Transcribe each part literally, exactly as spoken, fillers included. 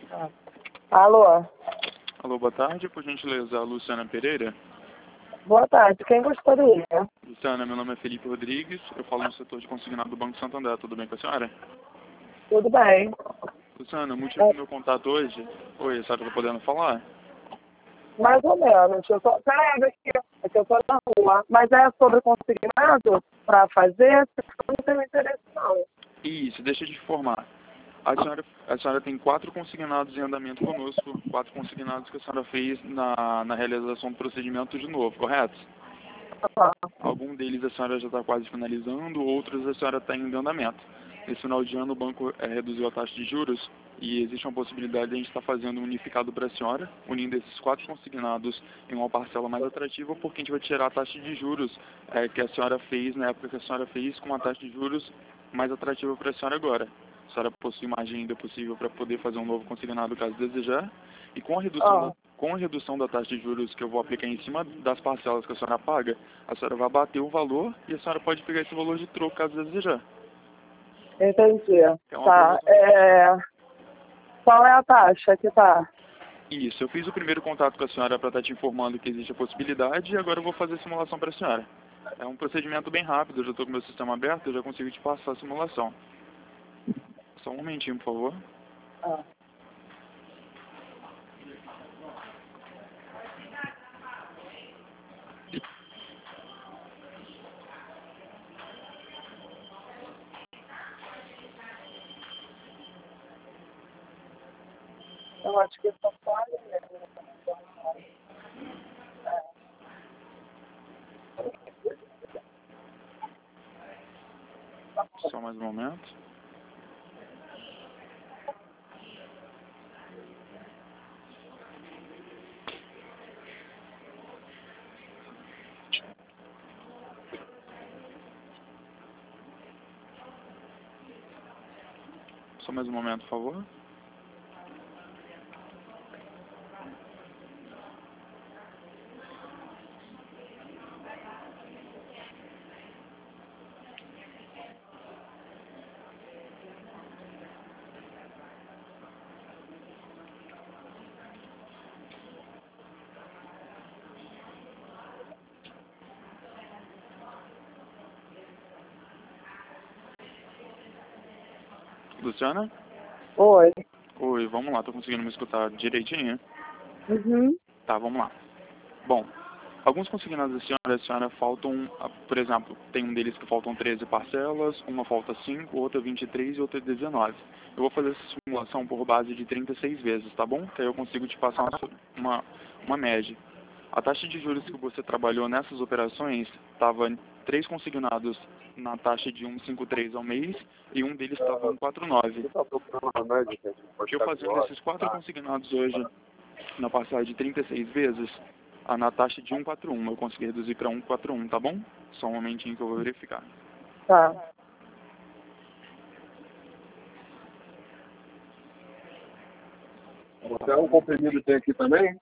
Ah. Alô? Alô, boa tarde. Por gentileza, a Luciana Pereira. Boa tarde. Quem gostaria? Luciana, meu nome é Felipe Rodrigues. Eu falo no setor de consignado do Banco Santander. Tudo bem com a senhora? Tudo bem. Luciana, o motivo do meu contato hoje... Oi, a senhora está podendo falar? Mais ou menos. Eu tô... Peraí, aqui. É que eu tô na rua. Mas é sobre consignado para fazer? Eu não tenho interesse, não. Isso, deixa eu te informar. A senhora, a senhora tem quatro consignados em andamento conosco. Quatro consignados que a senhora fez na, na realização do procedimento de novo, correto? Ah, Algum deles a senhora já está quase finalizando, outros a senhora está em andamento. Nesse final de ano o banco é, reduziu a taxa de juros e existe uma possibilidade de a gente estar fazendo um unificado para a senhora, unindo esses quatro consignados em uma parcela mais atrativa, porque a gente vai tirar a taxa de juros é, que a senhora fez na época que a senhora fez, com uma taxa de juros mais atrativa para a senhora agora. A senhora possui margem ainda possível para poder fazer um novo consignado caso desejar, e com a redução ah, da Com a redução da taxa de juros que eu vou aplicar em cima das parcelas que a senhora paga, a senhora vai bater o valor e a senhora pode pegar esse valor de troco caso desejar. entendi. É uma Tá. promoção. É... Qual é a taxa que tá? Isso, eu fiz o primeiro contato com a senhora para estar te informando que existe a possibilidade e agora eu vou fazer a simulação para a senhora. É um procedimento bem rápido, eu já estou com o meu sistema aberto, eu já consigo te passar a simulação. Só um momentinho, por favor. Ah. Eu acho que só pode mesmo. Só mais um momento. Só mais um momento, por favor. Luciana? Oi. Oi, vamos lá, tô conseguindo me escutar direitinho? Uhum. Tá, vamos lá. Bom, alguns consignados da senhora, a senhora faltam, ah, por exemplo, tem um deles que faltam treze parcelas, uma falta cinco, outra vinte e três e outra dezenove. Eu vou fazer essa simulação por base de trinta e seis vezes, tá bom? Que aí eu consigo te passar uma, uma, uma média. A taxa de juros que você trabalhou nessas operações estava três consignados na taxa de cento e cinquenta e três ao mês e um deles estava cento e quarenta e nove. Eu fazendo esses quatro consignados hoje na parcela de trinta e seis vezes, a na taxa de cento e quarenta e um, eu consegui reduzir para cento e quarenta e um, tá bom? Só um momentinho que eu vou verificar. Tá. Até um comprimido tem aqui também?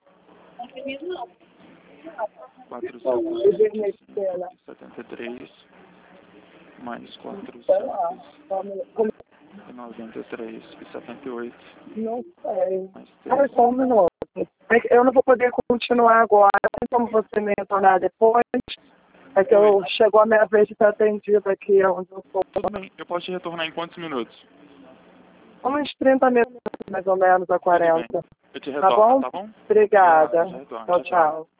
quatrocentos e setenta e três mais Sei lá. quatrocentos e noventa e três e setenta e oito Não sei. mais Ai, três. só um minuto. É que eu não vou poder continuar agora. Tem como você me retornar depois? É que eu, chegou a minha vez de ser atendida aqui onde eu estou. Tudo bem, eu posso te retornar em quantos minutos? Uns trinta minutos, mais ou menos, a Tudo bem, quarenta. eu te Tá retorno, bom? tá bom? Obrigada. Já retorno. Tchau, tchau.